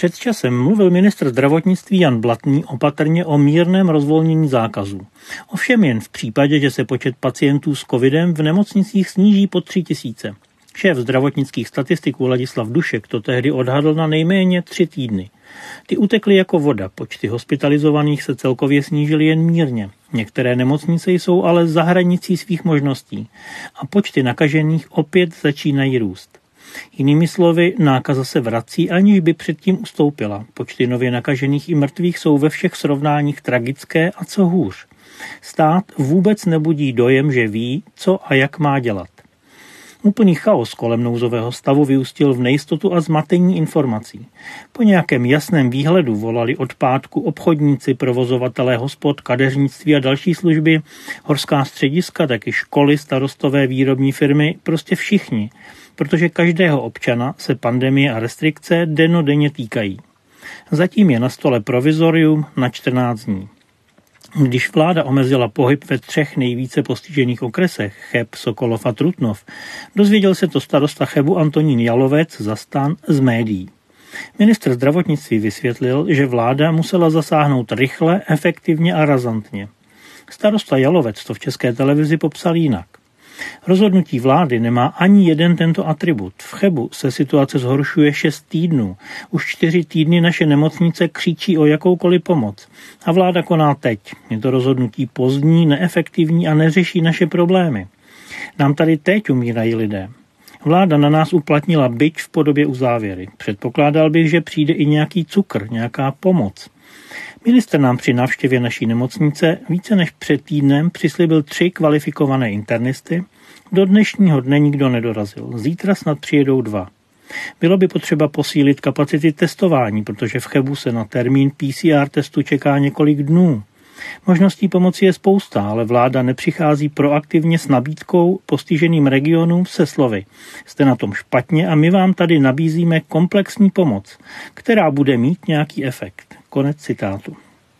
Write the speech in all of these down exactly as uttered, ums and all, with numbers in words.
Před časem mluvil ministr zdravotnictví Jan Blatný opatrně o mírném rozvolnění zákazů. Ovšem jen v případě, že se počet pacientů s covidem v nemocnicích sníží pod tři tisíce. Šéf zdravotnických statistiků Ladislav Dušek to tehdy odhadl na nejméně tři týdny. Ty utekly jako voda, počty hospitalizovaných se celkově snížily jen mírně. Některé nemocnice jsou ale za hranicí svých možností a počty nakažených opět začínají růst. Jinými slovy, nákaza se vrací, aniž by předtím ustoupila. Počty nově nakažených i mrtvých jsou ve všech srovnáních tragické a co hůř. Stát vůbec nebudí dojem, že ví, co a jak má dělat. Úplný chaos kolem nouzového stavu vyústil v nejistotu a zmatení informací. Po nějakém jasném výhledu volali od pátku obchodníci, provozovatelé hospod, kadeřnictví a další služby, horská střediska, taky školy, starostové, výrobní firmy, prostě všichni, protože každého občana se pandemie a restrikce dennodenně týkají. Zatím je na stole provizorium na čtrnáct dní. Když vláda omezila pohyb ve třech nejvíce postižených okresech, Cheb, Sokolov a Trutnov, dozvěděl se to starosta Chebu Antonín Jalovec za STAN z médií. Ministr zdravotnictví vysvětlil, že vláda musela zasáhnout rychle, efektivně a razantně. Starosta Jalovec to v České televizi popsal jinak. Rozhodnutí vlády nemá ani jeden tento atribut. V Chebu se situace zhoršuje šest týdnů. Už čtyři týdny naše nemocnice křičí o jakoukoliv pomoc. A vláda koná teď. Je to rozhodnutí pozdní, neefektivní a neřeší naše problémy. Nám tady teď umírají lidé. Vláda na nás uplatnila bič v podobě uzávěry. Předpokládal bych, že přijde i nějaký cukr, nějaká pomoc. Ministr nám při návštěvě naší nemocnice více než před týdnem přislíbil tři kvalifikované internisty. Do dnešního dne nikdo nedorazil. Zítra snad přijedou dva. Bylo by potřeba posílit kapacity testování, protože v Chebu se na termín P C R testu čeká několik dnů. Možností pomoci je spousta, ale vláda nepřichází proaktivně s nabídkou postiženým regionům se slovy. Jste na tom špatně a my vám tady nabízíme komplexní pomoc, která bude mít nějaký efekt. Konec citátu.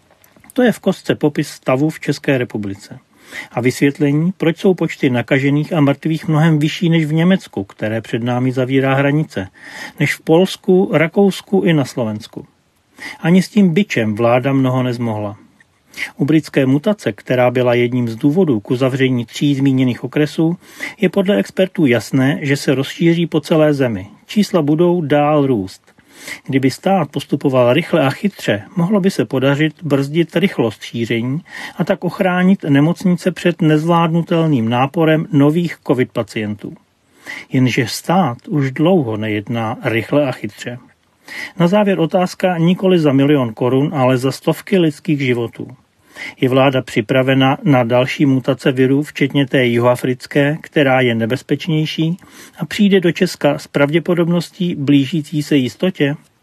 To je v kostce popis stavu v České republice. A vysvětlení, proč jsou počty nakažených a mrtvých mnohem vyšší než v Německu, které před námi zavírá hranice, než v Polsku, Rakousku i na Slovensku. Ani s tím bičem vláda mnoho nezmohla. U britské mutace, která byla jedním z důvodů k uzavření tří zmíněných okresů, je podle expertů jasné, že se rozšíří po celé zemi. Čísla budou dál růst. Kdyby stát postupoval rychle a chytře, mohlo by se podařit brzdit rychlost šíření a tak ochránit nemocnice před nezvládnutelným náporem nových covid pacientů. Jenže stát už dlouho nejedná rychle a chytře. Na závěr otázka nikoli za milion korun, ale za stovky lidských životů. Je vláda připravena na další mutace virů, včetně té jihoafrické, která je nebezpečnější a přijde do Česka s pravděpodobností blížící se jistotě?